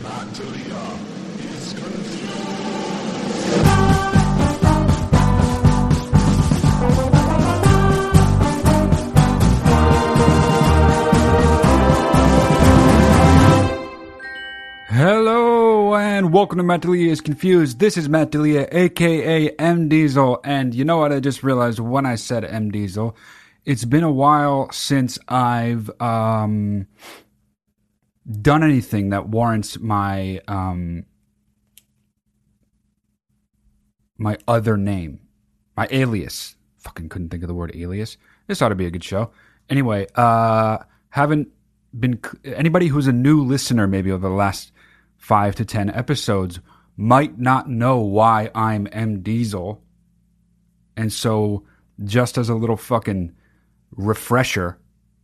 Natalia is confused. Hello and welcome to Matt D'Elia is Confused. This is Matt D'Elia, aka M Diesel, and you know what I just realized when I said M Diesel? It's been a while since I've done anything that warrants my my other name, my alias. Fucking couldn't think of the word alias. This ought to be a good show. Anyway, haven't been anybody who's a new listener maybe over the last 5 to 10 episodes might not know why I'm M Diesel. And so just as a little fucking refresher,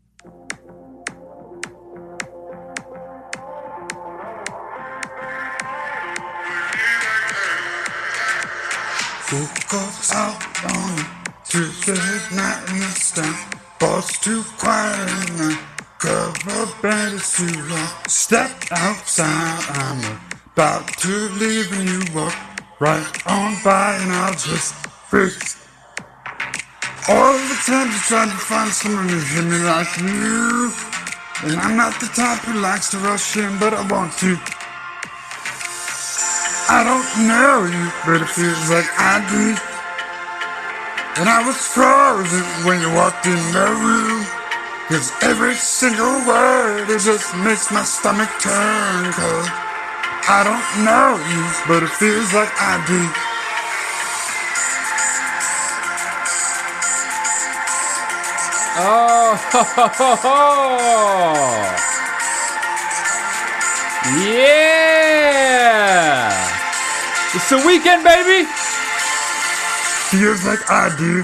Who goes out on Tuesday night in the stand? Bar's too quiet in the cover bed is too low. Step outside, I'm about to leave and you walk right on by and I'll just freeze. All the time you try to find someone to hit me like you, and I'm not the type who likes to rush in, but I want to. I don't know you, but it feels like I do. And I was frozen when you walked in the room, 'cause every single word, it just makes my stomach turn. 'Cause I don't know you, but it feels like I do. oh, ho, ho, ho, ho. Yeah, it's the weekend, baby. Feels like I do.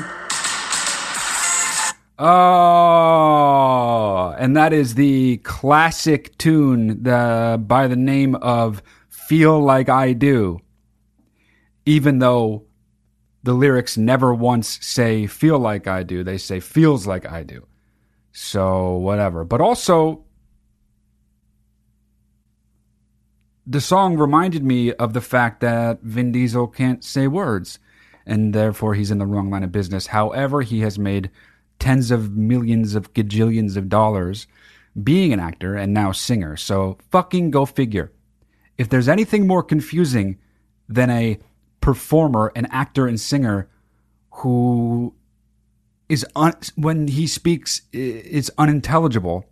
Oh, and that is the classic tune by the name of Feel Like I Do. Even though the lyrics never once say feel like I do, they say feels like I do. So whatever. But also, the song reminded me of the fact that Vin Diesel can't say words, and therefore he's in the wrong line of business. However, he has made tens of millions of gajillions of dollars being an actor and now singer. So fucking go figure. If there's anything more confusing than a performer, an actor and singer who is, when he speaks, is unintelligible.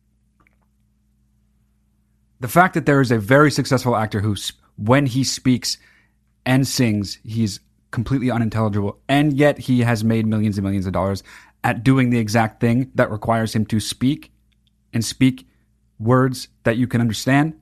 The fact that there is a very successful actor who, when he speaks and sings, he's completely unintelligible, and yet he has made millions and millions of dollars at doing the exact thing that requires him to speak and speak words that you can understand.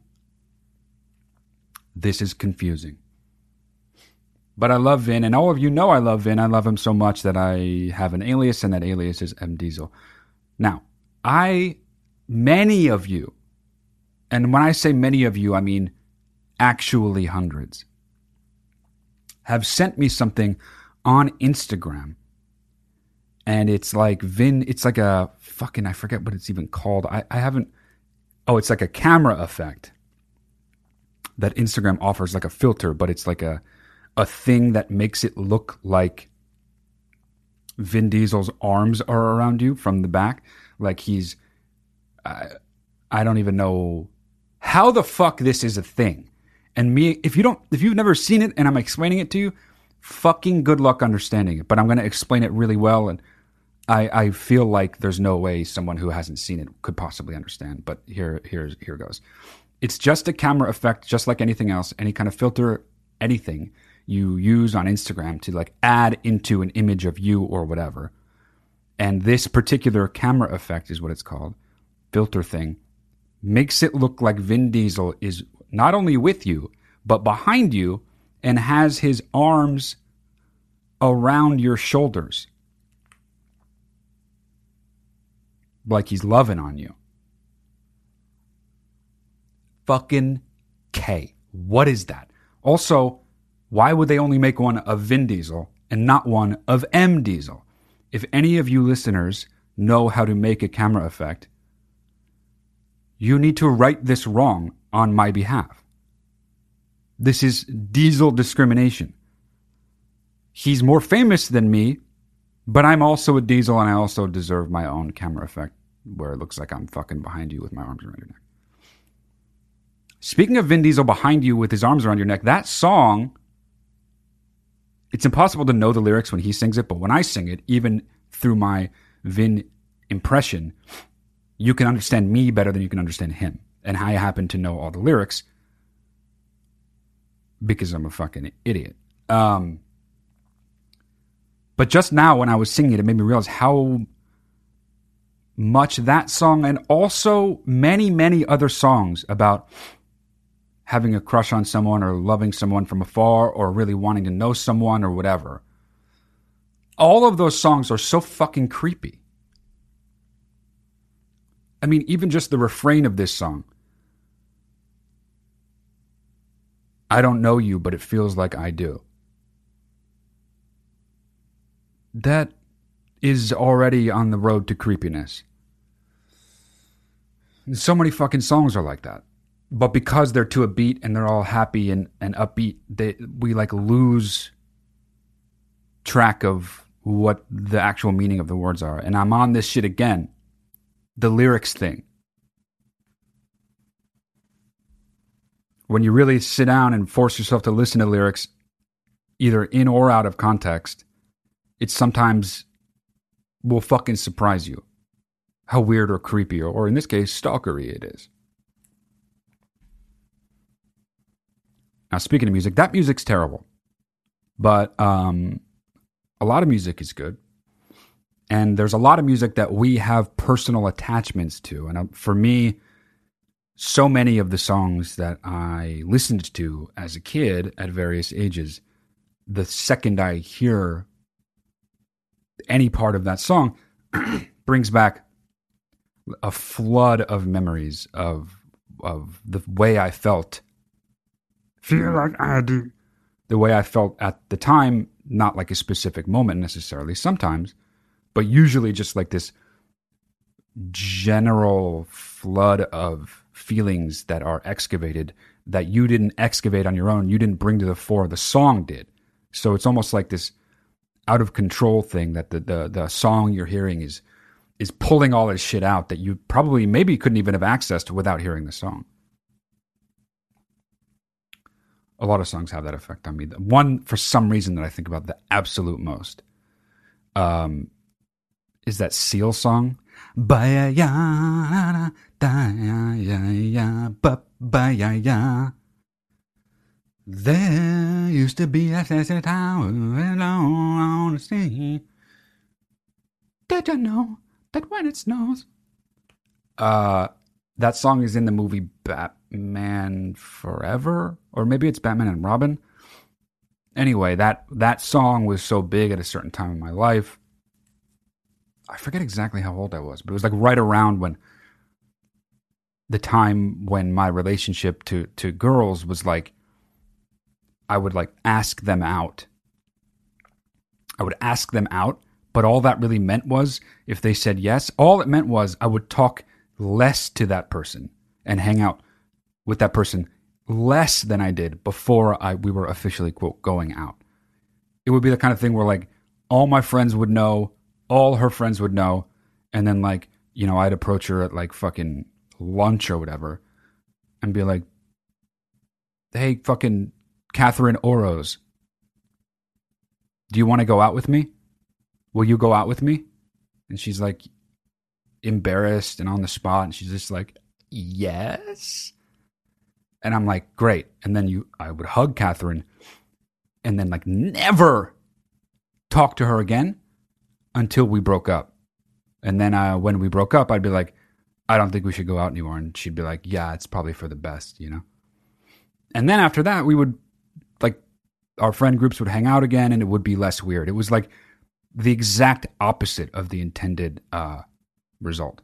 This is confusing. But I love Vin, and all of you know I love Vin. I love him so much that I have an alias, and that alias is M Diesel. Now, many of you, and when I say many of you, I mean actually hundreds, have sent me something on Instagram. And it's like it's like a fucking, I forget what it's even called. It's like a camera effect that Instagram offers, like a filter, but it's like a thing that makes it look like Vin Diesel's arms are around you from the back. Like he's, I don't even know how the fuck this is a thing. And if you've never seen it and I'm explaining it to you, fucking good luck understanding it. But I'm going to explain it really well, and I feel like there's no way someone who hasn't seen it could possibly understand. But here goes. It's just a camera effect, just like anything else, any kind of filter, anything you use on Instagram to like add into an image of you or whatever. And this particular camera effect is what it's called, filter thing, makes it look like Vin Diesel is not only with you, but behind you, and has his arms around your shoulders. Like he's loving on you. Fucking K. What is that? Also, why would they only make one of Vin Diesel and not one of M Diesel? If any of you listeners know how to make a camera effect, you need to right this wrong on my behalf. This is Diesel discrimination. He's more famous than me, but I'm also a Diesel, and I also deserve my own camera effect where it looks like I'm fucking behind you with my arms around your neck. Speaking of Vin Diesel behind you with his arms around your neck, that song, it's impossible to know the lyrics when he sings it, but when I sing it, even through my Vin impression, you can understand me better than you can understand him. And I happen to know all the lyrics because I'm a fucking idiot. But just now when I was singing it, it made me realize how much that song and also many, many other songs about having a crush on someone or loving someone from afar or really wanting to know someone or whatever. All of those songs are so fucking creepy. I mean, even just the refrain of this song. I don't know you, but it feels like I do. That is already on the road to creepiness. So many fucking songs are like that. But because they're to a beat and they're all happy and upbeat, we like lose track of what the actual meaning of the words are. And I'm on this shit again. The lyrics thing. When you really sit down and force yourself to listen to lyrics, either in or out of context, it sometimes will fucking surprise you how weird or creepy or in this case, stalkery it is. Now, speaking of music, that music's terrible. But a lot of music is good. And there's a lot of music that we have personal attachments to. And for me, so many of the songs that I listened to as a kid at various ages, the second I hear any part of that song brings back a flood of memories of the way I felt. Feel like I do. The way I felt at the time, not like a specific moment necessarily, sometimes, but usually just like this general flood of feelings that are excavated that you didn't excavate on your own. You didn't bring to the fore. The song did. So it's almost like this out of control thing that the song you're hearing is pulling all this shit out that you probably maybe couldn't even have accessed without hearing the song. A lot of songs have that effect on me. The one, for some reason, that I think about the absolute most is that Seal song. Ba-ya-ya, da-ya-ya-ya, ba-ba-ya-ya. There used to be a sexy tower alone on the sea. Did you know that when it snows? That song is in the movie Batman Forever, or maybe it's Batman and Robin. Anyway, that song was so big at a certain time in my life. I forget exactly how old I was, but it was like right around when the time when my relationship to girls was like, I would like ask them out. I would ask them out, but all that really meant was if they said yes, all it meant was I would talk less to that person and hang out with that person less than I did before we were officially, quote, going out. It would be the kind of thing where like all my friends would know, all her friends would know, and then like, you know, I'd approach her at like fucking lunch or whatever and be like, hey, fucking Catherine Oros, do you want to go out with me? Will you go out with me? And she's like embarrassed and on the spot, and she's just like, yes. And I'm like, great. And then I would hug Catherine and then like never talk to her again until we broke up. And then when we broke up, I'd be like, I don't think we should go out anymore. And she'd be like, yeah, it's probably for the best, you know? And then after that, we would like, our friend groups would hang out again and it would be less weird. It was like the exact opposite of the intended result.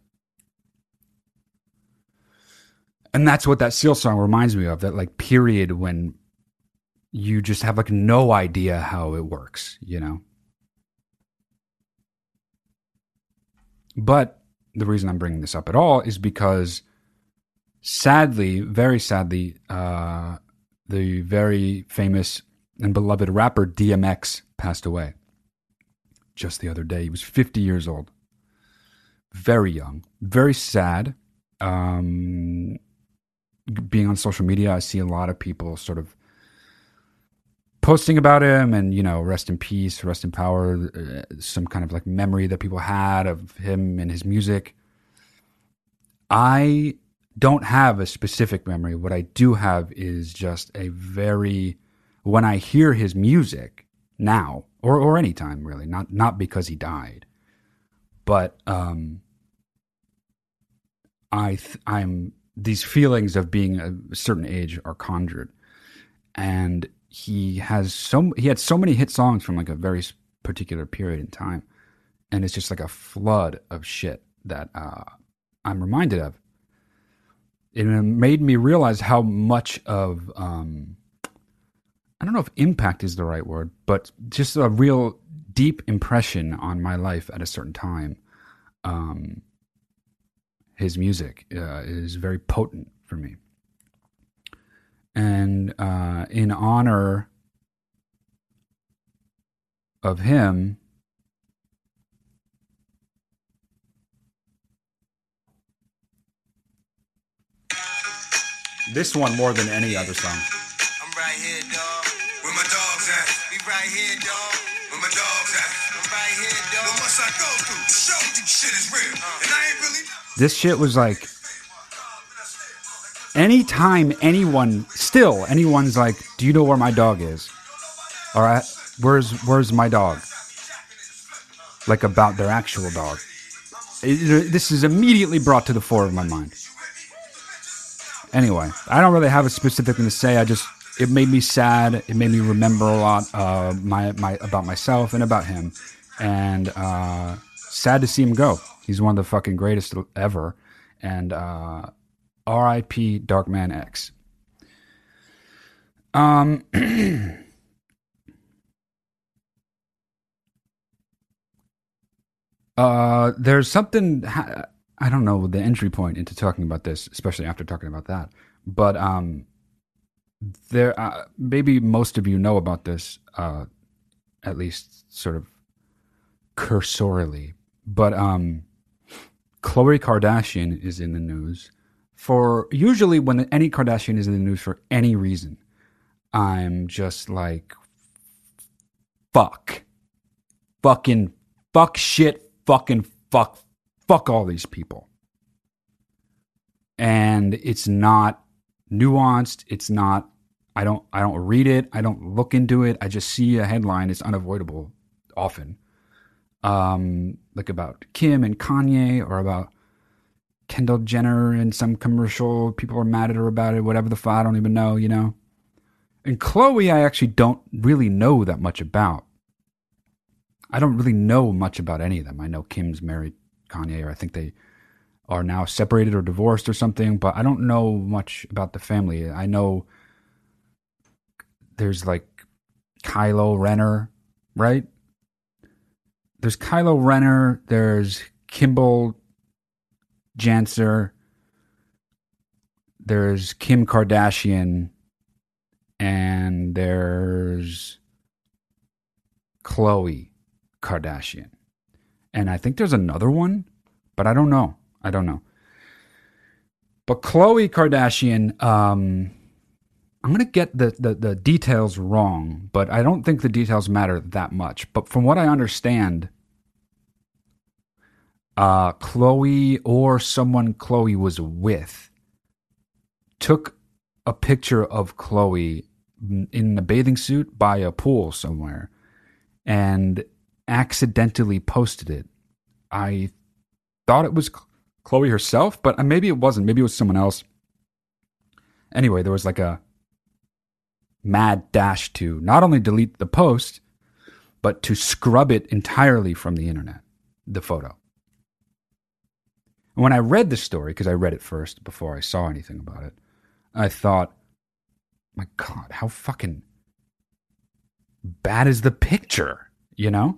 And that's what that Seal song reminds me of, that like period when you just have like no idea how it works, you know? But the reason I'm bringing this up at all is because sadly, very sadly, the very famous and beloved rapper DMX passed away just the other day. He was 50 years old. Very young. Very sad. Being on social media, I see a lot of people sort of posting about him and, you know, rest in peace, rest in power, some kind of like memory that people had of him and his music. I don't have a specific memory. What I do have is just a very, when I hear his music now, or any time really, not because he died, but I'm these feelings of being a certain age are conjured, and he had so many hit songs from like a very particular period in time, and it's just like a flood of shit that I'm reminded of. It made me realize how much of I don't know if impact is the right word, but just a real deep impression on my life at a certain time. His music is very potent for me. And in honor of him, this one more than any other song. I'm right here, dog. Where my dogs at? We right here, dog. Where my dogs at? I'm right here, dog. What must I go through to show you shit is real? And I ain't really. This shit was like, anytime anyone's like, do you know where my dog is? Or where's my dog? Like about their actual dog. This is immediately brought to the fore of my mind. Anyway, I don't really have a specific thing to say. It made me sad. It made me remember a lot about myself and about him. And sad to see him go. He's one of the fucking greatest ever. And R.I.P. Darkman X. There's something, I don't know the entry point into talking about this, especially after talking about that. But there, maybe most of you know about this, at least sort of cursorily. But Khloe Kardashian is in the news for, usually when any Kardashian is in the news for any reason, I'm just like, fuck shit, fuck all these people. And it's not nuanced. It's not, I don't read it. I don't look into it. I just see a headline. It's unavoidable often. Like about Kim and Kanye, or about Kendall Jenner in some commercial. People are mad at her about it, whatever the fuck, I don't even know, you know. And Khloe, I actually don't really know that much about. I don't really know much about any of them. I know Kim's married Kanye, or I think they are now separated or divorced or something, but I don't know much about the family. I know there's like Kylo Renner, right? There's Kylo Renner, there's Kimball Janser, there's Kim Kardashian, and there's Khloe Kardashian. And I think there's another one, but I don't know. But Khloe Kardashian, I'm going to get the details wrong, but I don't think the details matter that much. But from what I understand, Khloe, or someone Khloe was with, took a picture of Khloe in a bathing suit by a pool somewhere and accidentally posted it. I thought it was Khloe herself, but maybe it wasn't. Maybe it was someone else. Anyway, there was like a mad dash to not only delete the post, but to scrub it entirely from the internet, the photo. And when I read the story, because I read it first before I saw anything about it, I thought, my God, how fucking bad is the picture, you know?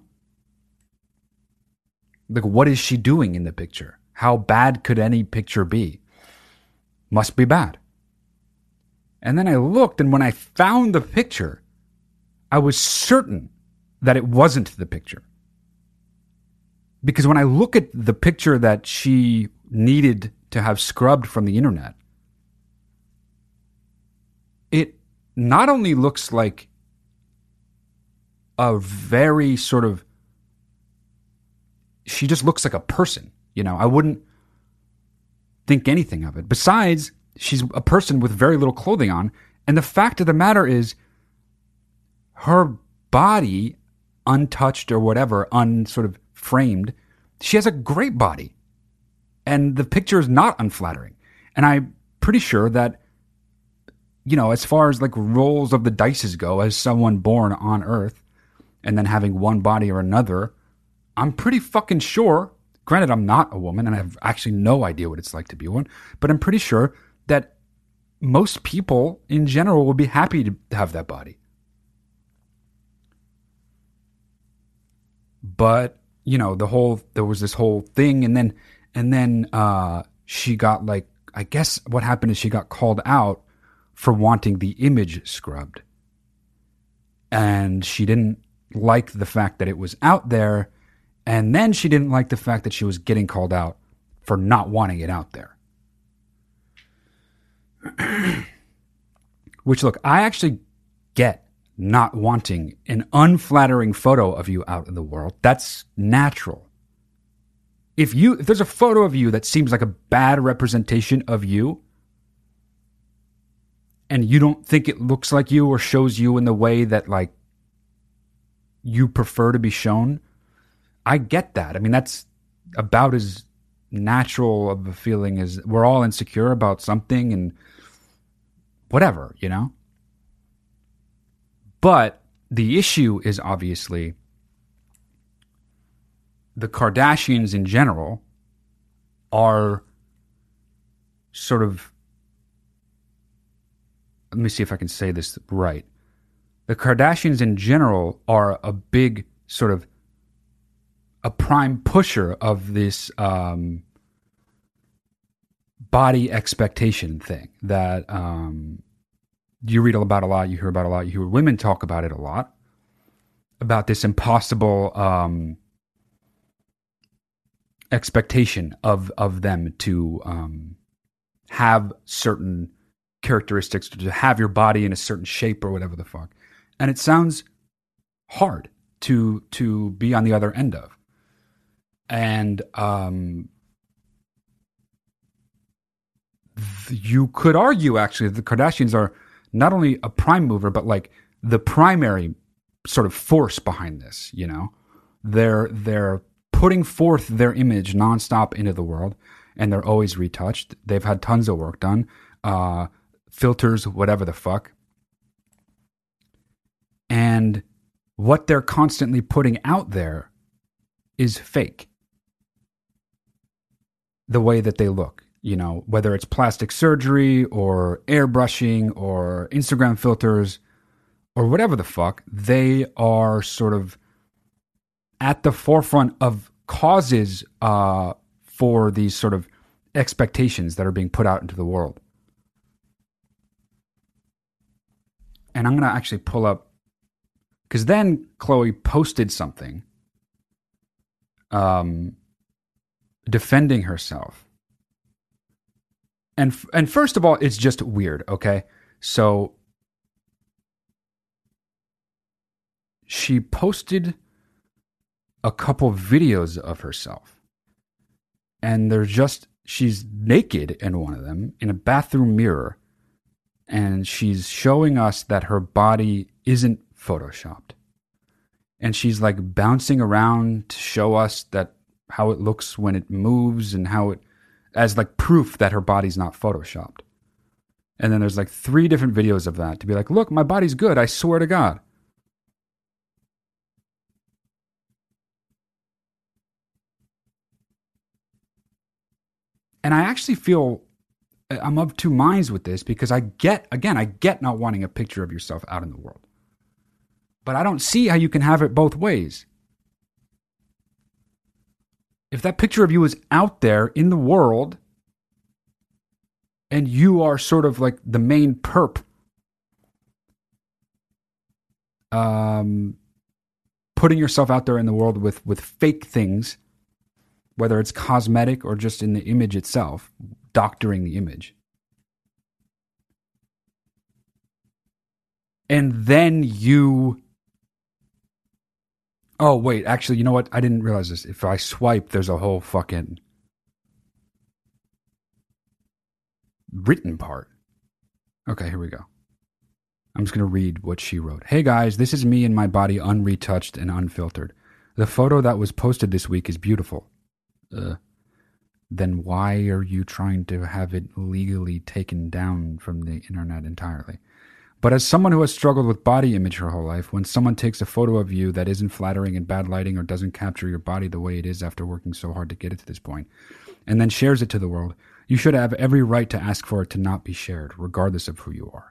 Like, what is she doing in the picture? How bad could any picture be? Must be bad. And then I looked, and when I found the picture, I was certain that it wasn't the picture. Because when I look at the picture that she needed to have scrubbed from the internet, it not only looks like a very sort of, she just looks like a person. You know, I wouldn't think anything of it. Besides, she's a person with very little clothing on. And the fact of the matter is, her body, untouched or whatever, unsort of framed, she has a great body. And the picture is not unflattering. And I'm pretty sure that, you know, as far as like rolls of the dices go, as someone born on Earth and then having one body or another, I'm pretty fucking sure, granted I'm not a woman and I have actually no idea what it's like to be one, but I'm pretty sure that most people in general will be happy to have that body. But, you know, there was this whole thing, and then she got, like, I guess what happened is she got called out for wanting the image scrubbed. And she didn't like the fact that it was out there, and then she didn't like the fact that she was getting called out for not wanting it out there. Which, look, I actually get not wanting an unflattering photo of you out in the world. That's natural. If there's a photo of you that seems like a bad representation of you, and you don't think it looks like you or shows you in the way that, like, you prefer to be shown, I get that. I mean, that's about as natural of a feeling as, we're all insecure about something and whatever, you know? But the issue is obviously the Kardashians in general are sort of, let me see if I can say this right. The Kardashians in general are a big sort of a prime pusher of this body expectation thing that you read about a lot, you hear about a lot, you hear women talk about it a lot, about this impossible expectation of them to have certain characteristics, to have your body in a certain shape or whatever the fuck. And it sounds hard to be on the other end of. And you could argue, actually, the Kardashians are not only a prime mover, but like the primary sort of force behind this, you know? They're putting forth their image nonstop into the world, and they're always retouched. They've had tons of work done. Filters, whatever the fuck. And what they're constantly putting out there is fake. The way that they look, you know, whether it's plastic surgery or airbrushing or Instagram filters or whatever the fuck, they are sort of at the forefront of causes for these sort of expectations that are being put out into the world. And I'm going to actually pull up, because then Khloe posted something defending herself. And first of all, it's just weird, okay? So she posted a couple videos of herself. And she's naked in one of them in a bathroom mirror. And she's showing us that her body isn't photoshopped. And she's like bouncing around to show us that how it looks when it moves and how it, as like proof that her body's not photoshopped. And then there's like 3 different videos of that to be like, look, my body's good, I swear to God. And I actually feel I'm of two minds with this, because I get not wanting a picture of yourself out in the world. But I don't see how you can have it both ways. If that picture of you is out there in the world and you are sort of like the main perp putting yourself out there in the world with fake things, whether it's cosmetic or just in the image itself, doctoring the image. And then you... Oh, wait, actually, you know what? I didn't realize this. If I swipe, there's a whole fucking written part. Okay, here we go. I'm just going to read what she wrote. Hey guys, this is me and my body unretouched and unfiltered. The photo that was posted this week is beautiful. Then why are you trying to have it legally taken down from the internet entirely? But as someone who has struggled with body image her whole life, when someone takes a photo of you that isn't flattering in bad lighting or doesn't capture your body the way it is after working so hard to get it to this point, and then shares it to the world, you should have every right to ask for it to not be shared, regardless of who you are.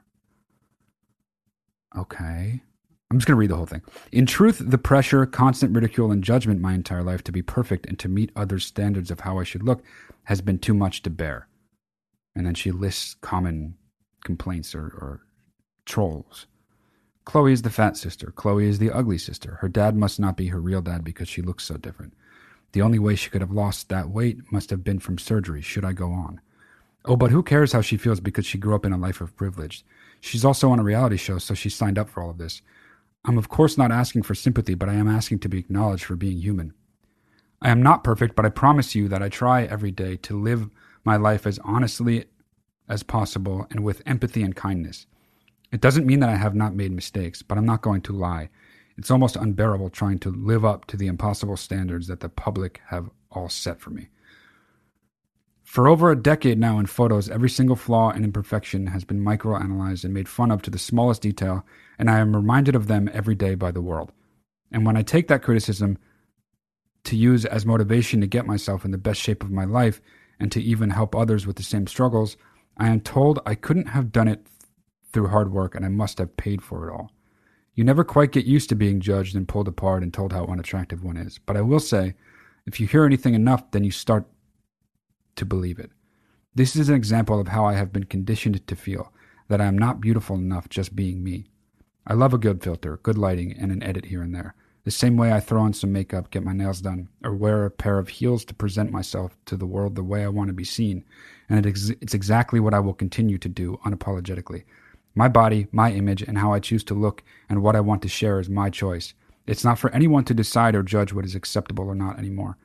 Okay. I'm just going to read the whole thing. In truth, the pressure, constant ridicule, and judgment my entire life to be perfect and to meet others' standards of how I should look has been too much to bear. And then she lists common complaints or trolls. Chloe is the fat sister. Chloe is the ugly sister. Her dad must not be her real dad because she looks so different. The only way she could have lost that weight must have been from surgery. Should I go on? Oh, but who cares how she feels because she grew up in a life of privilege? She's also on a reality show, so she signed up for all of this. I'm of course not asking for sympathy, but I am asking to be acknowledged for being human. I am not perfect, but I promise you that I try every day to live my life as honestly as possible and with empathy and kindness. It doesn't mean that I have not made mistakes, but I'm not going to lie. It's almost unbearable trying to live up to the impossible standards that the public have all set for me. For over a decade now in photos, every single flaw and imperfection has been microanalyzed and made fun of to the smallest detail, and I am reminded of them every day by the world. And when I take that criticism to use as motivation to get myself in the best shape of my life and to even help others with the same struggles, I am told I couldn't have done it through hard work and I must have paid for it all. You never quite get used to being judged and pulled apart and told how unattractive one is. But I will say, if you hear anything enough, then you start to believe it. This is an example of how I have been conditioned to feel, that I am not beautiful enough just being me. I love a good filter, good lighting, and an edit here and there. The same way I throw on some makeup, get my nails done, or wear a pair of heels to present myself to the world the way I want to be seen. And it's exactly what I will continue to do unapologetically. My body, my image, and how I choose to look and what I want to share is my choice. It's not for anyone to decide or judge what is acceptable or not anymore.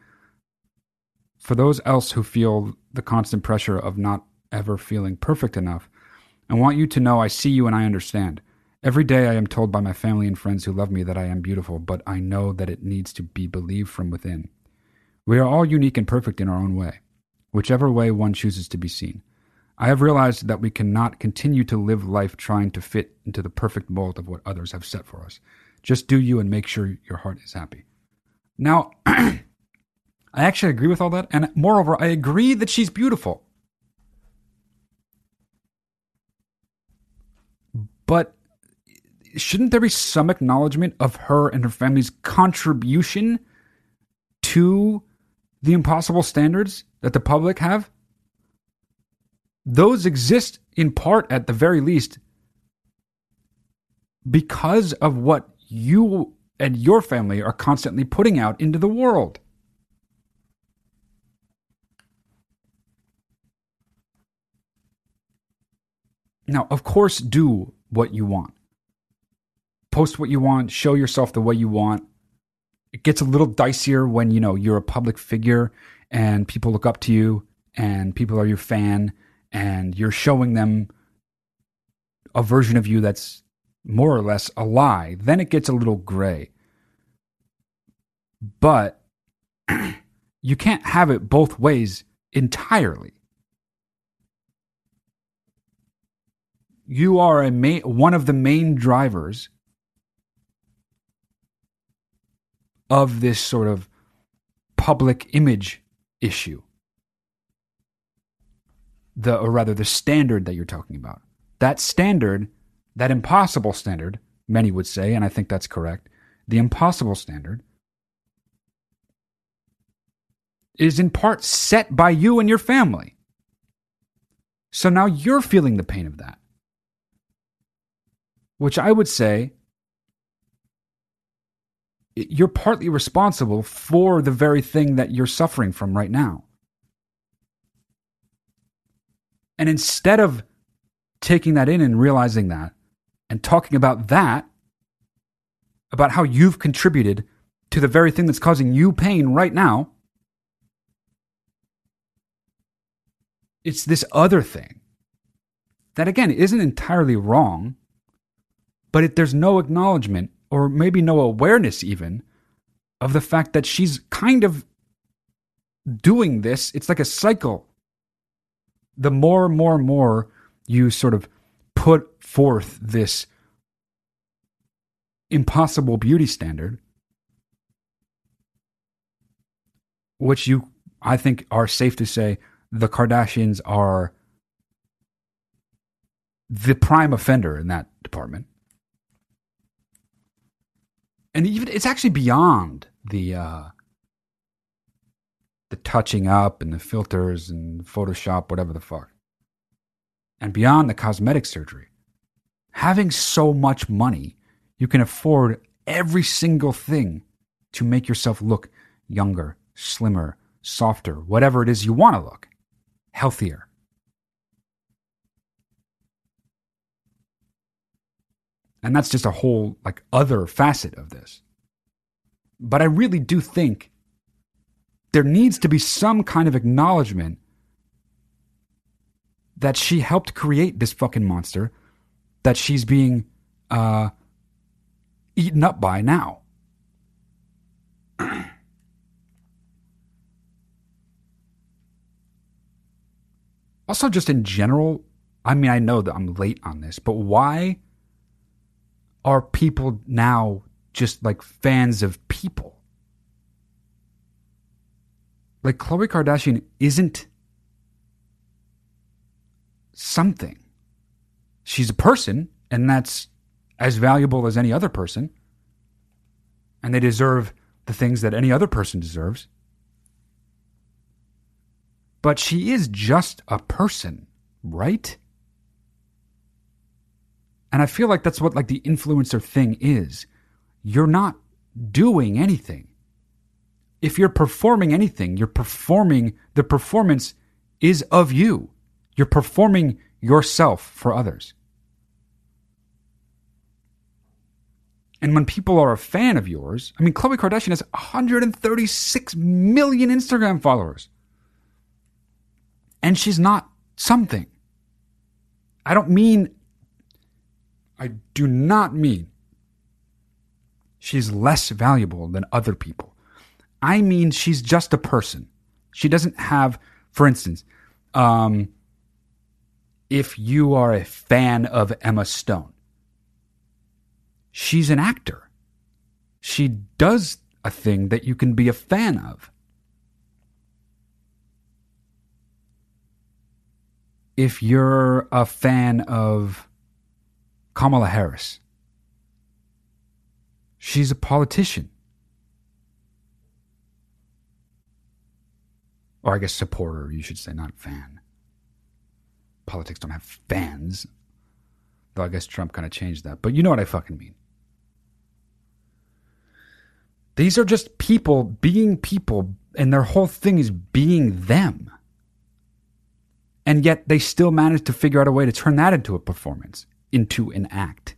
For those else who feel the constant pressure of not ever feeling perfect enough, I want you to know I see you and I understand. Every day I am told by my family and friends who love me that I am beautiful, but I know that it needs to be believed from within. We are all unique and perfect in our own way, whichever way one chooses to be seen. I have realized that we cannot continue to live life trying to fit into the perfect mold of what others have set for us. Just do you and make sure your heart is happy. Now, I actually agree with all that, and moreover, I agree that she's beautiful. But shouldn't there be some acknowledgement of her and her family's contribution to the impossible standards that the public have? Those exist in part, at the very least, because of what you and your family are constantly putting out into the world. Now, of course, do what you want. Post what you want, show yourself the way you want. It gets a little dicier when, you're a public figure and people look up to you and people are your fan and you're showing them a version of you that's more or less a lie. Then it gets a little gray. But you can't have it both ways entirely. You are one of the main drivers of this sort of public image issue. The standard that you're talking about. That standard, that impossible standard, many would say, and I think that's correct, the impossible standard is in part set by you and your family. So now you're feeling the pain of that. Which I would say you're partly responsible for the very thing that you're suffering from right now. And instead of taking that in and realizing that and talking about that, about how you've contributed to the very thing that's causing you pain right now, it's this other thing that, again, isn't entirely wrong, but there's no acknowledgement or maybe no awareness even of the fact that she's kind of doing this. It's like a cycle. The more and more and more you sort of put forth this impossible beauty standard, which I think are safe to say the Kardashians are the prime offender in that department. And even it's actually beyond the touching up and the filters and Photoshop, whatever the fuck. And beyond the cosmetic surgery. Having so much money, you can afford every single thing to make yourself look younger, slimmer, softer, whatever it is you want to look, healthier. And that's just a whole other facet of this. But I really do think there needs to be some kind of acknowledgement that she helped create this fucking monster that she's being eaten up by now. Also, just in general, I mean, I know that I'm late on this, but why are people now just fans of people? Khloe Kardashian isn't something. She's a person, and that's as valuable as any other person. And they deserve the things that any other person deserves. But she is just a person, right? And I feel like that's what the influencer thing is. You're not doing anything. If you're performing anything, the performance is of you. You're performing yourself for others. And when people are a fan of yours, I mean, Khloe Kardashian has 136 million Instagram followers. And she's not something. I do not mean she's less valuable than other people. I mean, she's just a person. She doesn't have, for instance, if you are a fan of Emma Stone, she's an actor. She does a thing that you can be a fan of. If you're a fan of Kamala Harris, she's a politician. Or I guess supporter, you should say, not fan. Politics don't have fans. Though I guess Trump kind of changed that. But you know what I fucking mean. These are just people being people, and their whole thing is being them. And yet they still manage to figure out a way to turn that into a performance, into an act.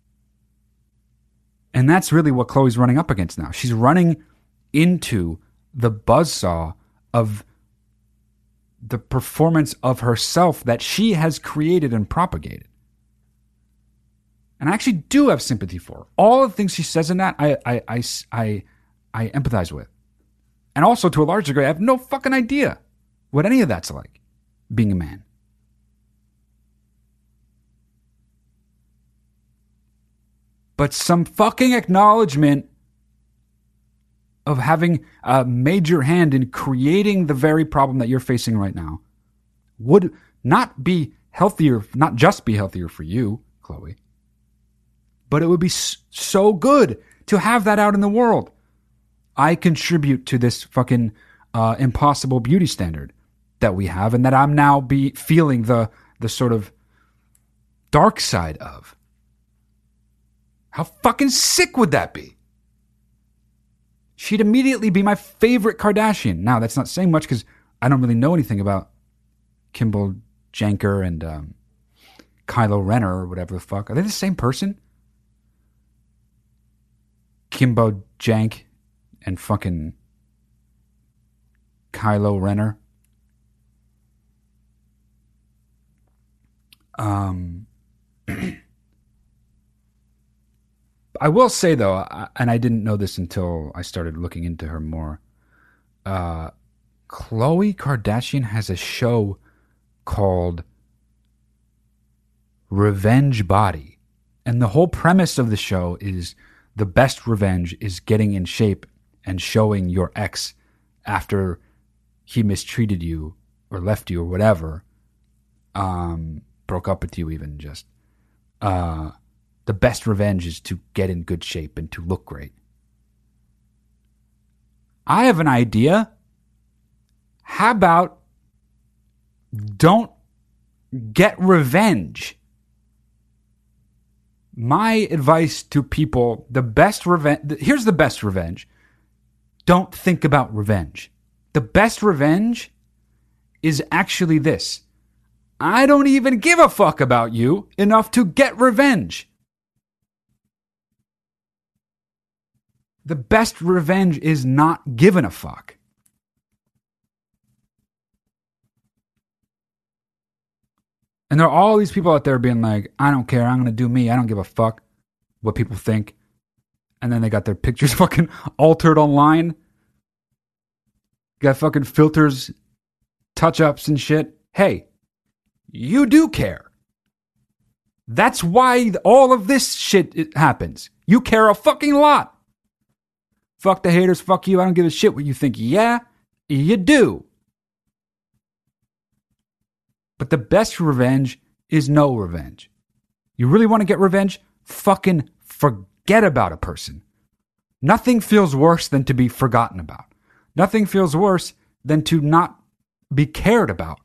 And that's really what Khloe's running up against now. She's running into the buzzsaw of the performance of herself that she has created and propagated. And I actually do have sympathy for her. All the things she says in that, I empathize with. And also, to a large degree, I have no fucking idea what any of that's like, being a man. But some fucking acknowledgement of having a major hand in creating the very problem that you're facing right now would not be healthier, not just be healthier for you, Khloe, but it would be so good to have that out in the world. I contribute to this fucking impossible beauty standard that we have, and that I'm now feeling the sort of dark side of. How fucking sick would that be? she'd immediately be my favorite Kardashian. Now, that's not saying much because I don't really know anything about Kimball Janker and Kylo Renner or whatever the fuck. Are they the same person? Kimbo Jank and fucking Kylo Renner. I will say though, and I didn't know this until I started looking into her more. Khloe Kardashian has a show called Revenge Body. And the whole premise of the show is the best revenge is getting in shape and showing your ex after he mistreated you or left you or whatever, broke up with you even just. The best revenge is to get in good shape and to look great. I have an idea. How about don't get revenge? My advice to people, the best revenge, here's the best revenge. Don't think about revenge. The best revenge is actually this. I don't even give a fuck about you enough to get revenge. The best revenge is not giving a fuck. And there are all these people out there being like, I don't care, I'm going to do me, I don't give a fuck what people think. And then they got their pictures fucking altered online. Got fucking filters, touch-ups and shit. Hey, you do care. That's why all of this shit happens. You care a fucking lot. Fuck the haters, fuck you, I don't give a shit what you think. Yeah, you do. But the best revenge is no revenge. You really want to get revenge? Fucking forget about a person. Nothing feels worse than to be forgotten about. Nothing feels worse than to not be cared about.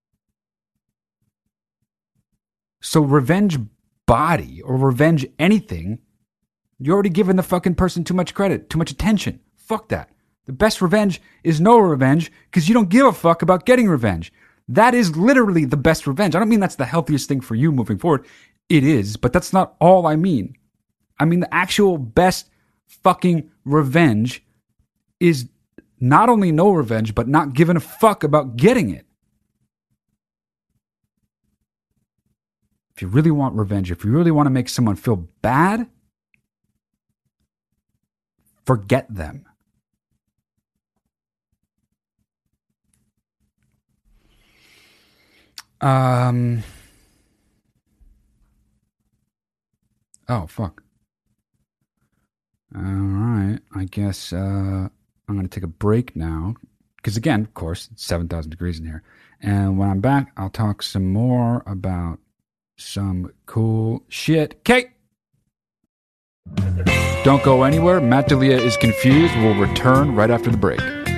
So revenge body or revenge anything, you're already giving the fucking person too much credit, too much attention. Fuck that. The best revenge is no revenge because you don't give a fuck about getting revenge. That is literally the best revenge. I don't mean that's the healthiest thing for you moving forward. It is, but that's not all I mean. I mean the actual best fucking revenge is not only no revenge, but not giving a fuck about getting it. If you really want revenge, if you really want to make someone feel bad, forget them. Oh, fuck. All right. I guess I'm going to take a break now. Because again, of course, it's 7,000 degrees in here. And when I'm back, I'll talk some more about some cool shit. Okay. Don't go anywhere. Matt D'Elia is confused. We'll return right after the break.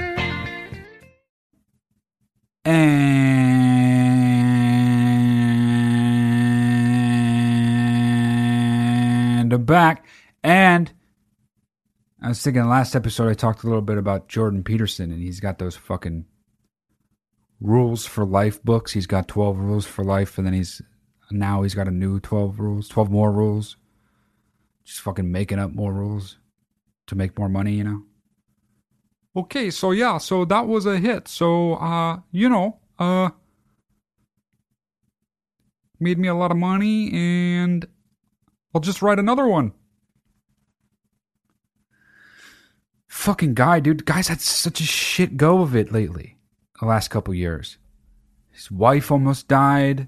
And I'm back. And I was thinking last episode I talked a little bit about Jordan Peterson, and he's got those fucking rules for life books. He's got 12 rules for life, and then he's got a new 12 more rules. Just fucking making up more rules to make more money, you know? Okay, so yeah, so that was a hit. So, made me a lot of money, and I'll just write another one. Fucking guy, dude. Guy's had such a shit go of it lately. The last couple years. His wife almost died.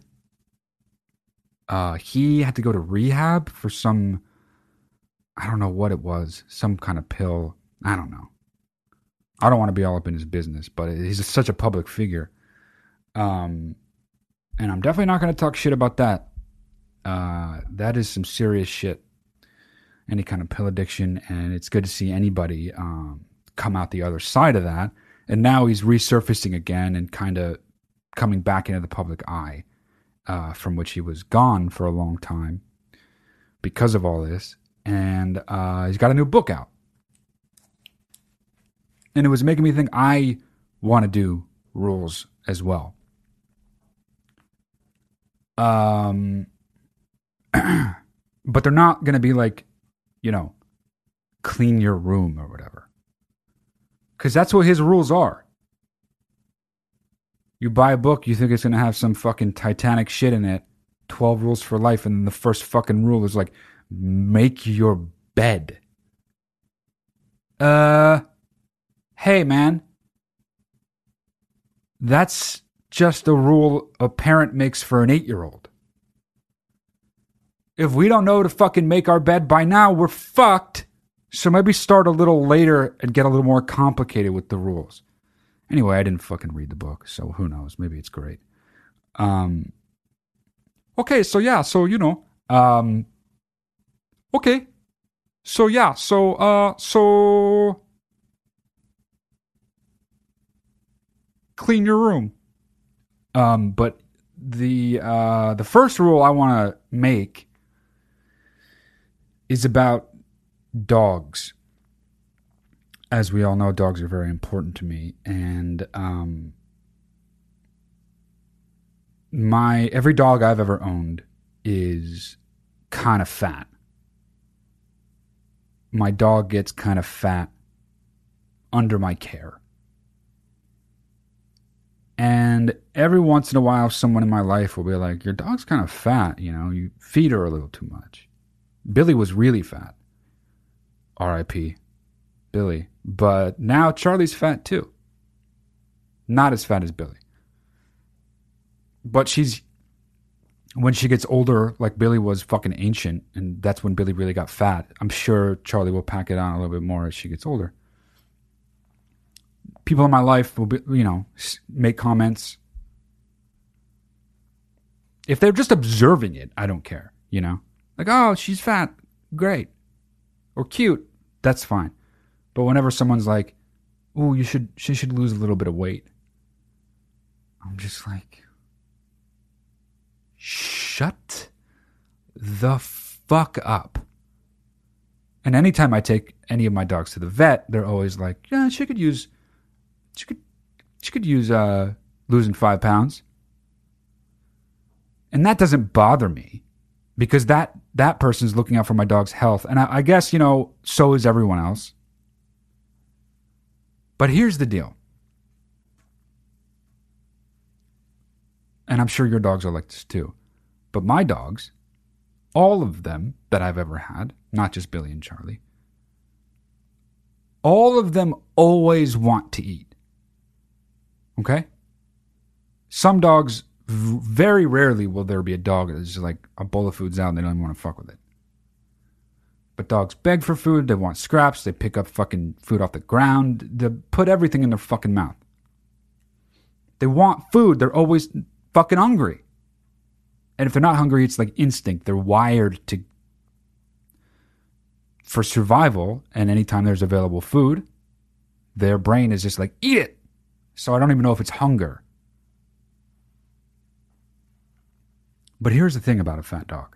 He had to go to rehab for some, I don't know what it was. Some kind of pill. I don't know. I don't want to be all up in his business, but he's such a public figure. And I'm definitely not going to talk shit about that. That is some serious shit. Any kind of pill addiction, and it's good to see anybody come out the other side of that. And now he's resurfacing again and kind of coming back into the public eye, from which he was gone for a long time because of all this. And he's got a new book out. And it was making me think I want to do rules as well. But they're not going to be like, clean your room or whatever. Because that's what his rules are. You buy a book, you think it's going to have some fucking Titanic shit in it, 12 rules for life, and then the first fucking rule is like, make your bed. Hey man, that's just a rule a parent makes for an 8-year-old. If we don't know to fucking make our bed by now, we're fucked. So maybe start a little later and get a little more complicated with the rules. Anyway, I didn't fucking read the book, so who knows? Maybe it's great. Okay, so yeah, so okay. So yeah, so clean your room. But the first rule I want to make is about dogs. As we all know, dogs are very important to me, and every dog I've ever owned is kind of fat. My dog gets kind of fat under my care. And every once in a while, someone in my life will be like, your dog's kind of fat, you feed her a little too much. Billy was really fat. R.I.P. Billy. But now Charlie's fat too. Not as fat as Billy. But when she gets older, like Billy was fucking ancient, and that's when Billy really got fat. I'm sure Charlie will pack it on a little bit more as she gets older. People in my life will be, make comments. If they're just observing it, I don't care, Like, oh, she's fat, great. Or cute, that's fine. But whenever someone's like, oh, she should lose a little bit of weight, I'm just like, shut the fuck up. And anytime I take any of my dogs to the vet, they're always like, yeah, she could use losing 5 pounds. And that doesn't bother me because that person's looking out for my dog's health. And I guess, so is everyone else. But here's the deal. And I'm sure your dogs are like this too. But my dogs, all of them that I've ever had, not just Billy and Charlie, all of them always want to eat. Okay? Some dogs, very rarely will there be a dog that's just like a bowl of food's out and they don't even want to fuck with it. But dogs beg for food, they want scraps, they pick up fucking food off the ground, they put everything in their fucking mouth. They want food, they're always fucking hungry. And if they're not hungry, it's like instinct. They're wired for survival, and anytime there's available food, their brain is just like, eat it! So I don't even know if it's hunger. But here's the thing about a fat dog.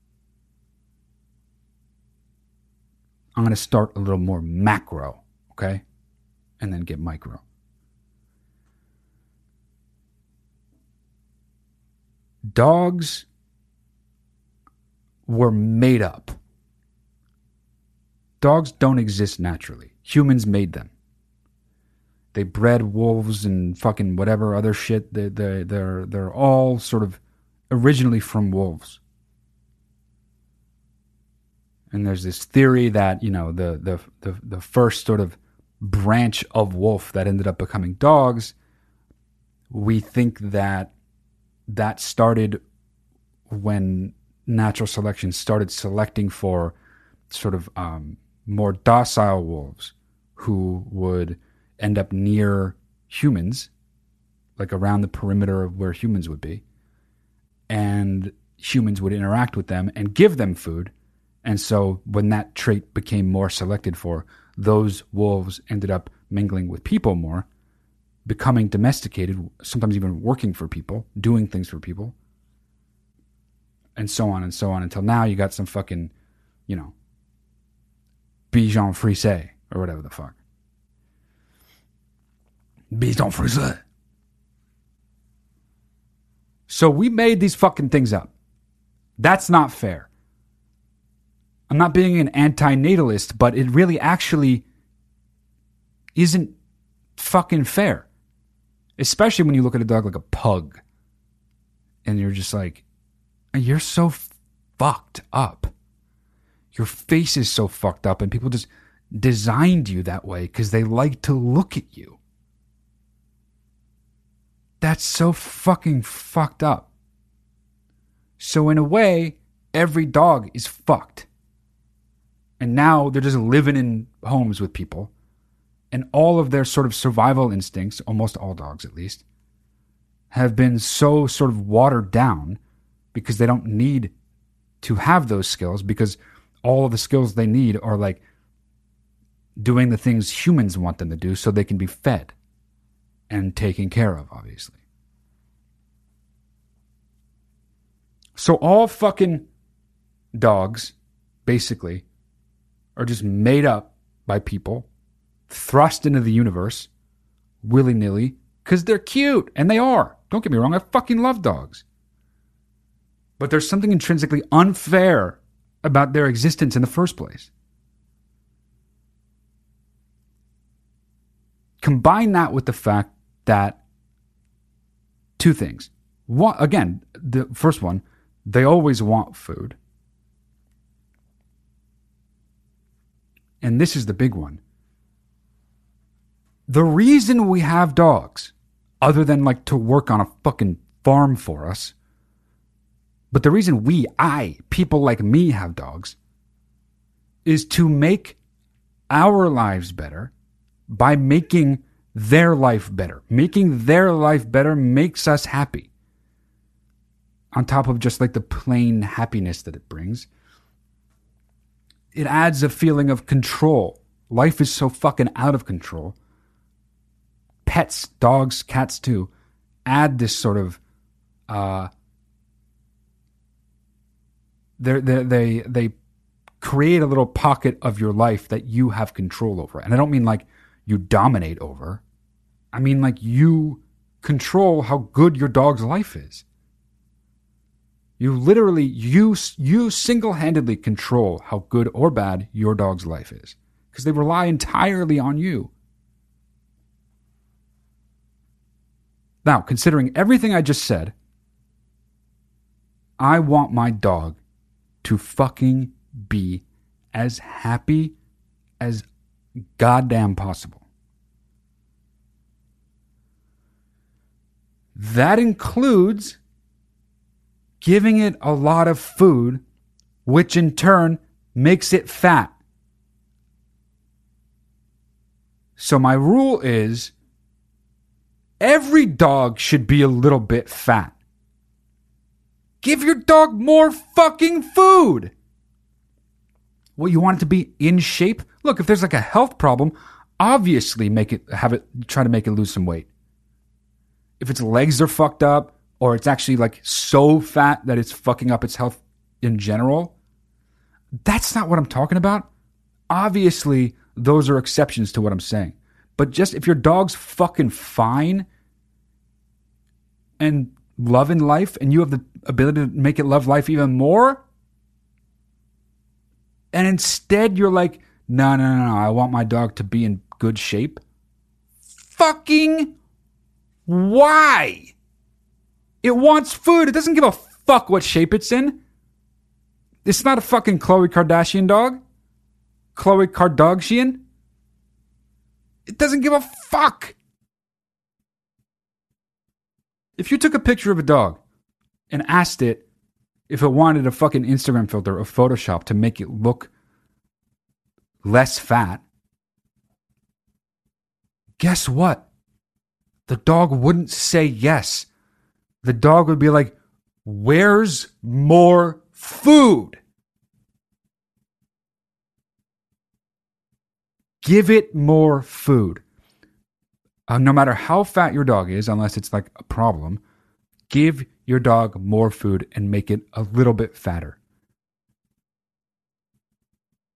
I'm going to start a little more macro, okay? And then get micro. Dogs were made up. Dogs don't exist naturally. Humans made them. They bred wolves and fucking whatever other shit. They're all sort of originally from wolves. And there's this theory that, the first sort of branch of wolf that ended up becoming dogs, we think that started when natural selection started selecting for sort of more docile wolves who would end up near humans, like around the perimeter of where humans would be. And humans would interact with them and give them food. And so when that trait became more selected for, those wolves ended up mingling with people more, becoming domesticated, sometimes even working for people, doing things for people, and so on, until now you got some fucking, Bichon Frise, or whatever the fuck. Bison frisé. So we made these fucking things up. That's not fair. I'm not being an anti-natalist, but it really actually isn't fucking fair. Especially when you look at a dog like a pug. And you're just like, you're so fucked up. Your face is so fucked up, and people just designed you that way because they like to look at you. That's so fucking fucked up. So in a way, every dog is fucked. And now they're just living in homes with people. And all of their sort of survival instincts, almost all dogs at least, have been so sort of watered down because they don't need to have those skills, because all of the skills they need are like doing the things humans want them to do so they can be fed and taken care of, obviously. So all fucking dogs, basically, are just made up by people, thrust into the universe, willy-nilly, because they're cute, and they are. Don't get me wrong, I fucking love dogs. But there's something intrinsically unfair about their existence in the first place. Combine that with the fact that two things. One, again, the first one, they always want food. And this is the big one. The reason we have dogs, other than like to work on a fucking farm for us, but the reason people like me have dogs, is to make our lives better by making their life better. Making their life better makes us happy. On top of just like the plain happiness that it brings, it adds a feeling of control. Life is so fucking out of control. Pets, dogs, cats too, add this sort of they create a little pocket of your life that you have control over. And I don't mean like you dominate over. I mean like you control how good your dog's life is. You literally, you single-handedly control how good or bad your dog's life is. Because they rely entirely on you. Now, considering everything I just said, I want my dog to fucking be as happy as goddamn possible. That includes giving it a lot of food, which in turn makes it fat. So my rule is, every dog should be a little bit fat. Give your dog more fucking food. Well, you want it to be in shape? Look, if there's like a health problem, obviously try to make it lose some weight. If its legs are fucked up, or it's actually like so fat that it's fucking up its health in general, that's not what I'm talking about. Obviously, those are exceptions to what I'm saying. But just if your dog's fucking fine and loving life, and you have the ability to make it love life even more, and instead you're like, no, I want my dog to be in good shape. Fucking why? It wants food. It doesn't give a fuck what shape it's in. It's not a fucking Khloe Kardashian dog. Khloe Kardashian. It doesn't give a fuck. If you took a picture of a dog and asked it if it wanted a fucking Instagram filter or Photoshop to make it look less fat, guess what? The dog wouldn't say yes. The dog would be like, where's more food? Give it more food. No matter how fat your dog is, unless it's like a problem, give your dog more food and make it a little bit fatter.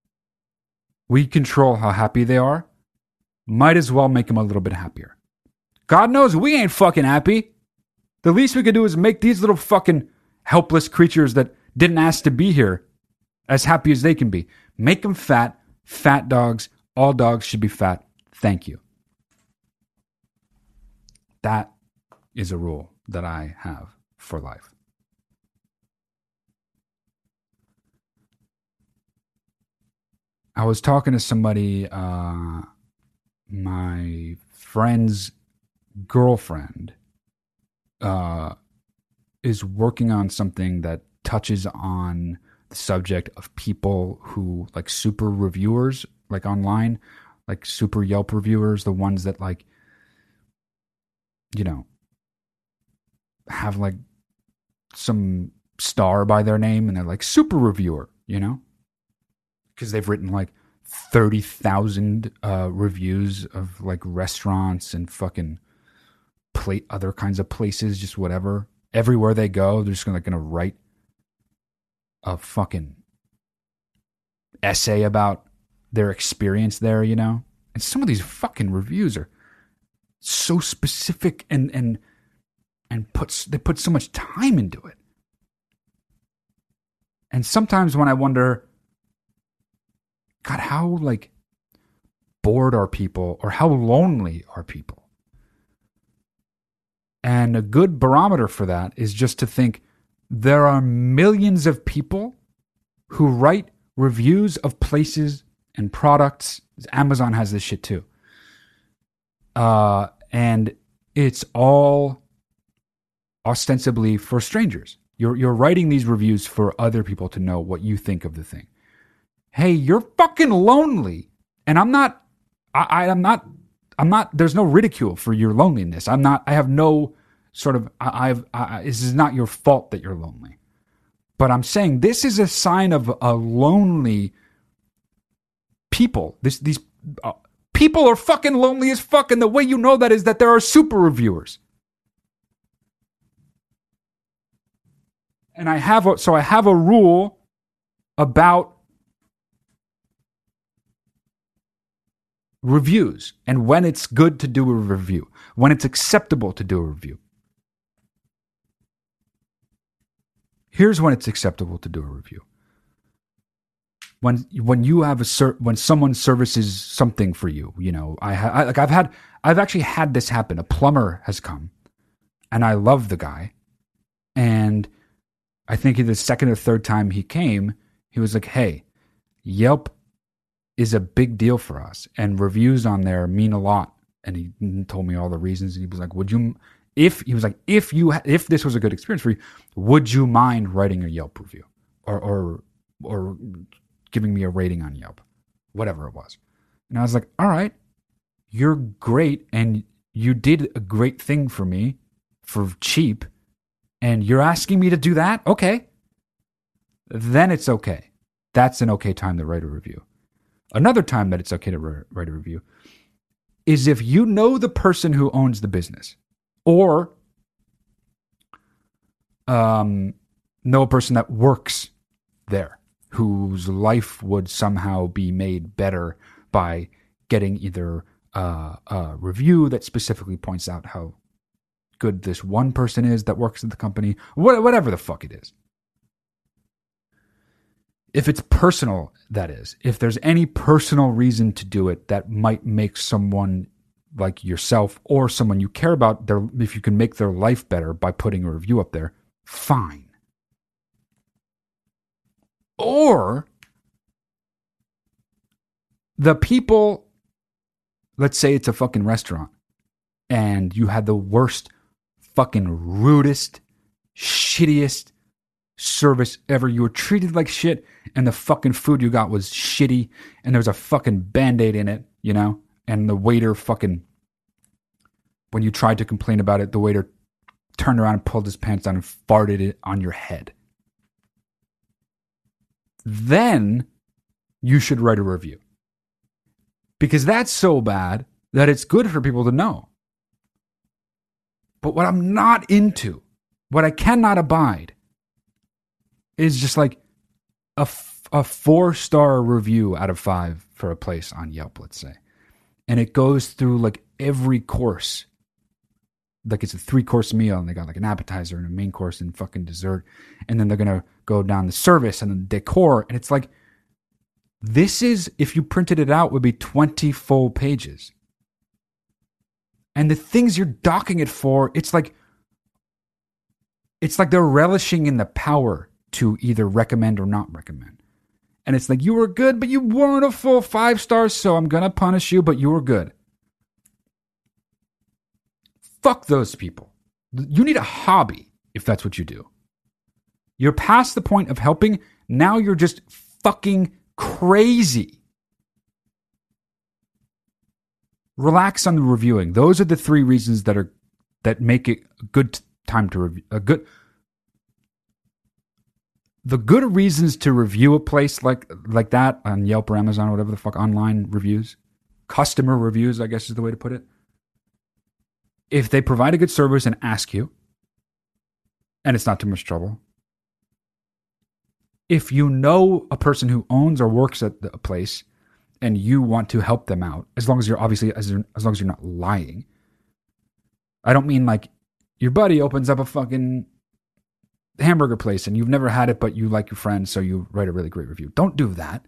We control how happy they are. Might as well make them a little bit happier. God knows we ain't fucking happy. The least we could do is make these little fucking helpless creatures that didn't ask to be here as happy as they can be. Make them fat. Fat dogs. All dogs should be fat. Thank you. That is a rule that I have for life. I was talking to somebody, my friend's girlfriend is working on something that touches on the subject of people who, like, super reviewers, like online, like super Yelp reviewers, the ones that, like, you know, have like some star by their name and they're like super reviewer, you know, because they've written like 30,000 reviews of like restaurants and fucking other kinds of places, just whatever. Everywhere they go, they're just gonna write a fucking essay about their experience there, you know? And some of these fucking reviews are so specific and they put so much time into it. And sometimes when I wonder, God, how like bored are people or how lonely are people? And a good barometer for that is just to think there are millions of people who write reviews of places and products. Amazon has this shit too. And it's all ostensibly for strangers. You're writing these reviews for other people to know what you think of the thing. Hey, you're fucking lonely. And I'm not, there's no ridicule for your loneliness. I have no sort of, this is not your fault that you're lonely. But I'm saying this is a sign of a lonely people. These people are fucking lonely as fuck. And the way you know that is that there are super reviewers. And I have a rule about reviews and when it's good to do a review, when it's acceptable to do a review. Here's when it's acceptable to do a review. When you have when someone services something for you, you know, I've actually had this happen. A plumber has come, and I love the guy, and I think the second or third time he came, he was like, "Hey, Yelp is a big deal for us, and reviews on there mean a lot." And he told me all the reasons. And he was like, if this was a good experience for you, would you mind writing a Yelp review or giving me a rating on Yelp, whatever it was? And I was like, all right, you're great, and you did a great thing for me for cheap, and you're asking me to do that? Okay. Then it's okay. That's an okay time to write a review. Another time that it's okay to write a review is if you know the person who owns the business, or know a person that works there whose life would somehow be made better by getting either a review that specifically points out how good this one person is that works at the company, whatever the fuck it is. If it's personal, that is, if there's any personal reason to do it that might make someone like yourself or someone you care about, if you can make their life better by putting a review up there, fine. Or the people, let's say it's a fucking restaurant and you had the worst, fucking rudest, shittiest service ever. You were treated like shit and the fucking food you got was shitty and there was a fucking Band-Aid in it, you know? And the waiter fucking, when you tried to complain about it, the waiter turned around and pulled his pants down and farted it on your head. Then you should write a review. Because that's so bad that it's good for people to know. But what I'm not into, what I cannot abide, is just like a 4-star review out of 5 for a place on Yelp, let's say. And it goes through like every course like it's a 3-course meal and they got like an appetizer and a main course and fucking dessert. And then they're going to go down the service and the decor. And it's like, this is, if you printed it out, would be 20 full pages. And the things you're docking it for, it's like they're relishing in the power to either recommend or not recommend. And it's like, you were good, but you weren't a full 5 stars, so I'm going to punish you, but you were good. Fuck those people. You need a hobby if that's what you do. You're past the point of helping. Now you're just fucking crazy. Relax on the reviewing. Those are the 3 reasons that make it a good time to review. The good reasons to review a place like that on Yelp or Amazon or whatever the fuck, online reviews, customer reviews, I guess is the way to put it. If they provide a good service and ask you, and it's not too much trouble. If you know a person who owns or works at a place and you want to help them out, as long as you're obviously, as long as you're not lying. I don't mean like your buddy opens up a fucking hamburger place and you've never had it, but you like your friend, so you write a really great review. Don't do that.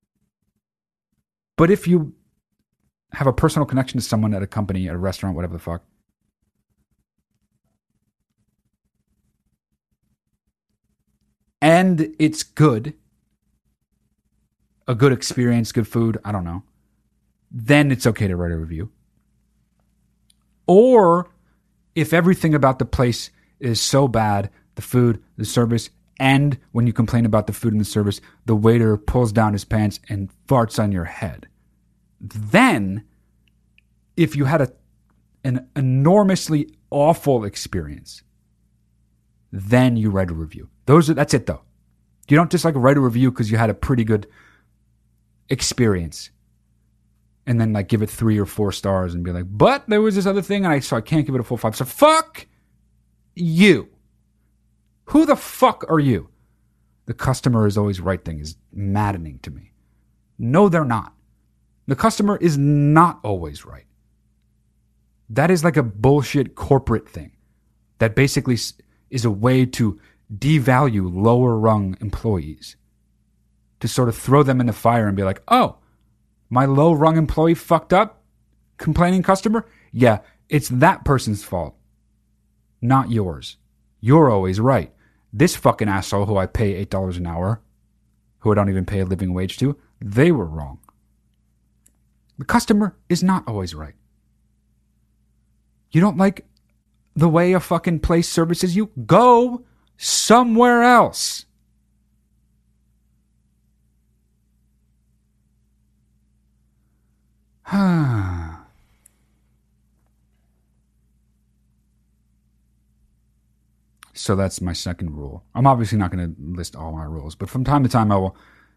But if you have a personal connection to someone at a company, at a restaurant, whatever the fuck, and it's good, a good experience, good food, I don't know, then it's okay to write a review. Or if everything about the place is so bad, the food, the service, and when you complain about the food and the service, the waiter pulls down his pants and farts on your head. Then, if you had an enormously awful experience, then you write a review. That's it though. You don't just like write a review because you had a pretty good experience and then like give it 3 or 4 stars and be like, but there was this other thing and so I can't give it a full 5. So fuck you. Who the fuck are you? The customer is always right thing is maddening to me. No, they're not. The customer is not always right. That is like a bullshit corporate thing that basically is a way to devalue lower rung employees, to sort of throw them in the fire and be like, oh, my low rung employee fucked up, complaining customer? Yeah, it's that person's fault, not yours. You're always right. This fucking asshole who I pay $8 an hour, who I don't even pay a living wage to, they were wrong. The customer is not always right. You don't like the way a fucking place services you? Go somewhere else. So that's my second rule. I'm obviously not going to list all my rules, but from time to time I will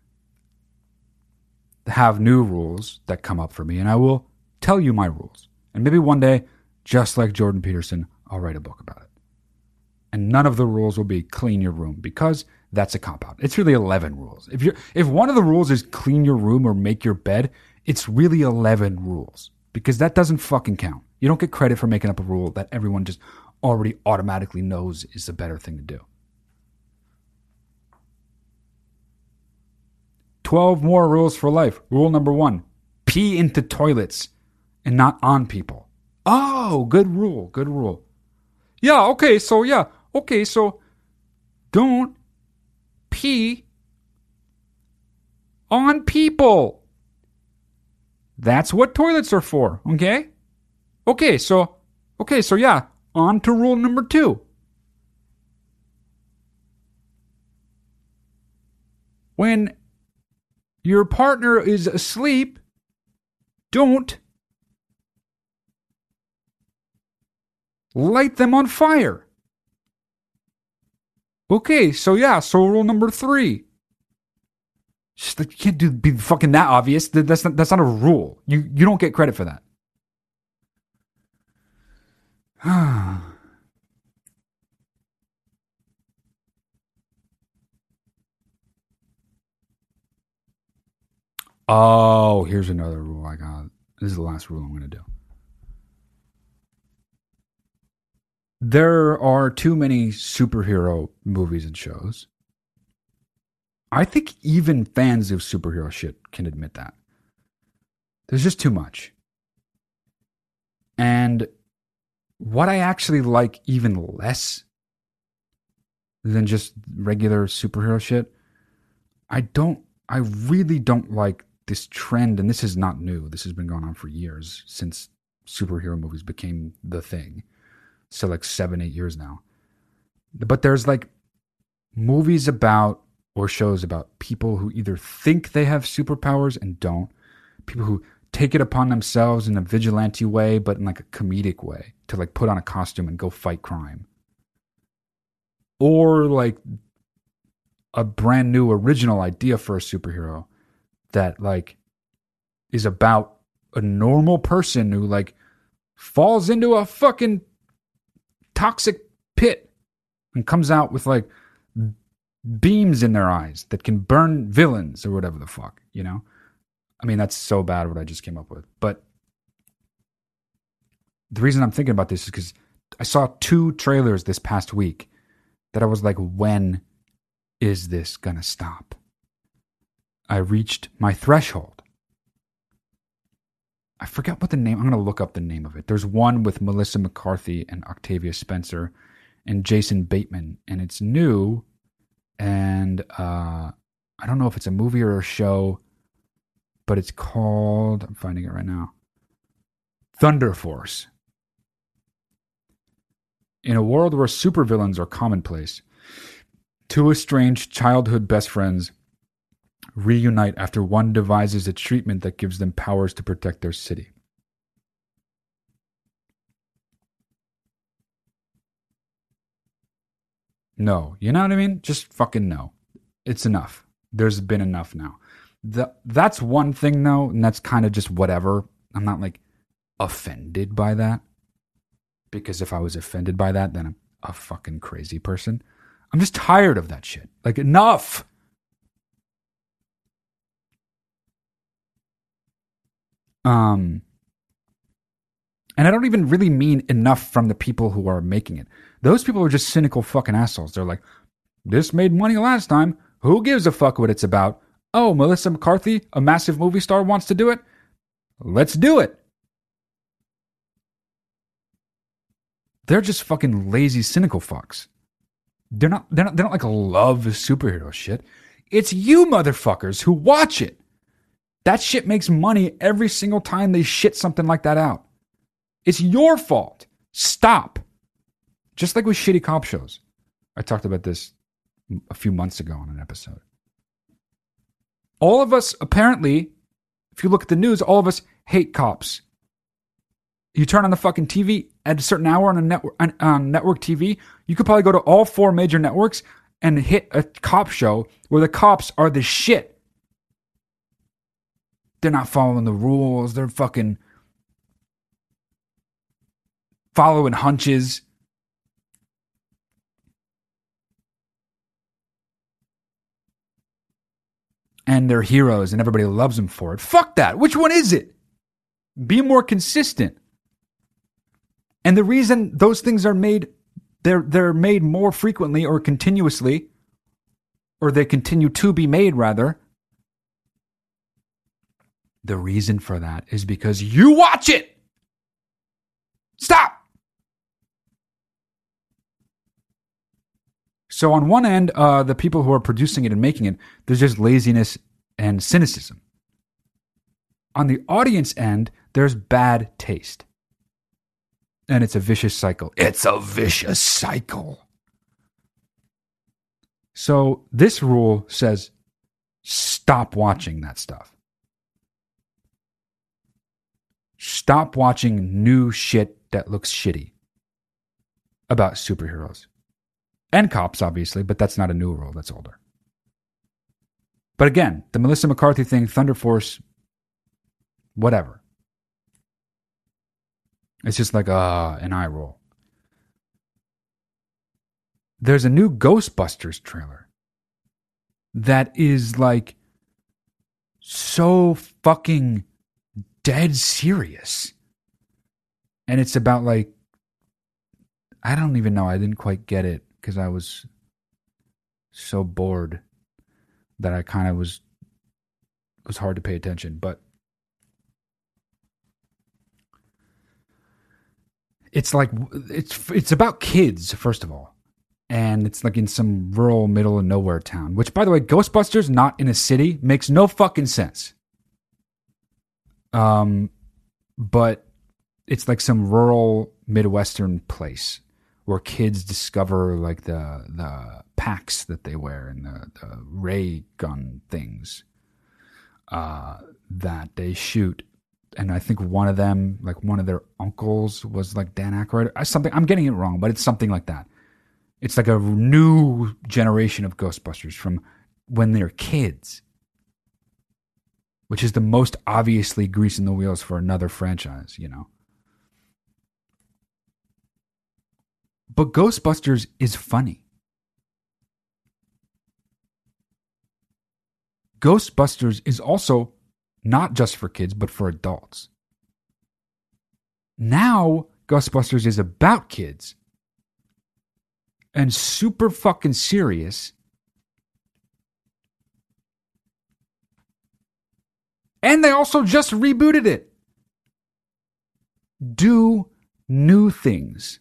have new rules that come up for me, and I will tell you my rules. And maybe one day, just like Jordan Peterson, I'll write a book about it. And none of the rules will be clean your room, because that's a cop-out. It's really 11 rules. If one of the rules is clean your room or make your bed, it's really 11 rules, because that doesn't fucking count. You don't get credit for making up a rule that everyone just already automatically knows is the better thing to do. 12 more rules for life. Rule number 1, pee into toilets and not on people. Oh, good rule, good rule. Okay, so don't pee on people. That's what toilets are for, okay? Okay, so yeah, on to rule number 2. When your partner is asleep, don't light them on fire. Okay, so rule number 3. Just like, you can't be fucking that obvious. That's not a rule. You don't get credit for that. Oh, here's another rule I got. This is the last rule I'm going to do. there are too many superhero movies and shows. I think even fans of superhero shit can admit that. There's just too much. And what I actually like even less than just regular superhero shit, I really don't like this trend, and this is not new. This has been going on for years, since superhero movies became the thing. So like 7-8 years now. But there's like movies about or shows about people who either think they have superpowers and don't, people who take it upon themselves in a vigilante way, but in like a comedic way, to like put on a costume and go fight crime. Or like a brand new original idea for a superhero that like is about a normal person who like falls into a fucking toxic pit and comes out with like beams in their eyes that can burn villains or whatever the fuck, you know? I mean, that's so bad what I just came up with. But the reason I'm thinking about this is because I saw 2 trailers this past week that I was like, when is this gonna stop? I reached my threshold. I forgot what the name, I'm gonna look up the name of it. There's one with Melissa McCarthy and Octavia Spencer and Jason Bateman, and it's new, and I don't know if it's a movie or a show, but it's called, I'm finding it right now, Thunder Force. In a world where supervillains are commonplace, 2 estranged childhood best friends reunite after one devises a treatment that gives them powers to protect their city. No, you know what I mean? Just fucking no. It's enough. There's been enough now. That's one thing though, and that's kind of just whatever. I'm not like offended by that. Because if I was offended by that, then I'm a fucking crazy person. I'm just tired of that shit. Like, enough! And I don't even really mean enough from the people who are making it. Those people are just cynical fucking assholes. They're like, this made money last time. Who gives a fuck what it's about? Oh, Melissa McCarthy, a massive movie star, wants to do it? Let's do it. They're just fucking lazy, cynical fucks. They don't like love superhero shit. It's you motherfuckers who watch it. That shit makes money every single time they shit something like that out. It's your fault. Stop. Just like with shitty cop shows. I talked about this a few months ago on an episode. All of us, apparently, if you look at the news, all of us hate cops. You turn on the fucking TV at a certain hour on network TV, you could probably go to all 4 major networks and hit a cop show where the cops are the shit. They're not following the rules. They're fucking following hunches. And they're heroes and everybody loves them for it. Fuck that. Which one is it? Be more consistent. And the reason those things are made, they're made more frequently or continuously, or they continue to be made rather, the reason for that is because you watch it. Stop. So on one end, the people who are producing it and making it, there's just laziness and cynicism. On the audience end, there's bad taste. And it's a vicious cycle. It's a vicious cycle. So this rule says, stop watching that stuff. Stop watching new shit that looks shitty about superheroes. And cops, obviously, but that's not a new rule. That's older. But again, the Melissa McCarthy thing, Thunder Force, whatever. It's just like, an eye roll. There's a new Ghostbusters trailer that is like so fucking dead serious. And it's about like I don't even know. I didn't quite get it because I was so bored that I kind of was hard to pay attention. But it's like it's about kids, first of all, and it's like in some rural middle of nowhere town. Which, by the way, Ghostbusters not in a city makes no fucking sense. But it's like some rural Midwestern place where kids discover like the packs that they wear and the ray gun things that they shoot. And I think one of them, like one of their uncles, was like Dan Aykroyd. Something, I'm getting it wrong, but it's something like that. It's like a new generation of Ghostbusters from when they're kids, which is the most obviously greasing the wheels for another franchise, you know. But Ghostbusters is funny. Ghostbusters is also not just for kids, but for adults. Now, Ghostbusters is about kids and super fucking serious. And they also just rebooted it. Do new things.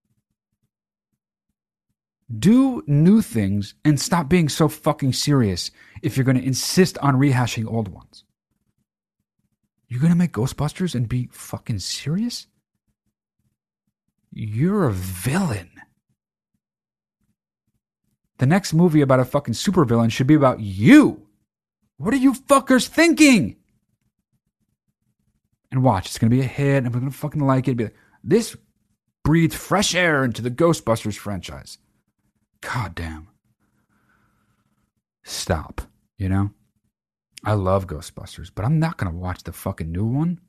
Do new things and stop being so fucking serious if you're going to insist on rehashing old ones. You're going to make Ghostbusters and be fucking serious? You're a villain. The next movie about a fucking supervillain should be about you. What are you fuckers thinking? And watch, it's going to be a hit and we're going to fucking like it. Be like, this breathes fresh air into the Ghostbusters franchise. God damn. Stop, you know? I love Ghostbusters, but I'm not going to watch the fucking new one.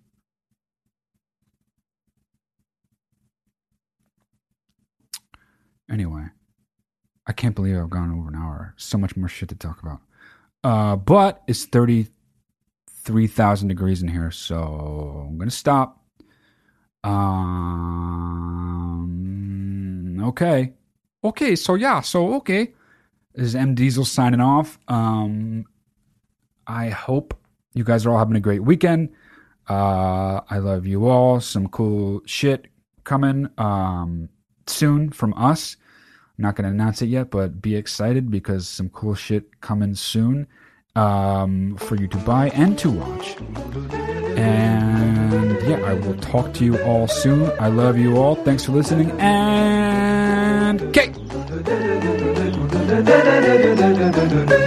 Anyway, I can't believe I've gone over an hour. So much more shit to talk about. But it's 33,000 degrees in here, so I'm going to stop. Okay. Okay, so okay. This is M. Diesel signing off. I hope you guys are all having a great weekend. I love you all. Some cool shit coming soon from us. I'm not going to announce it yet, but be excited because some cool shit coming soon for you to buy and to watch. And yeah, I will talk to you all soon. I love you all. Thanks for listening. And Kate.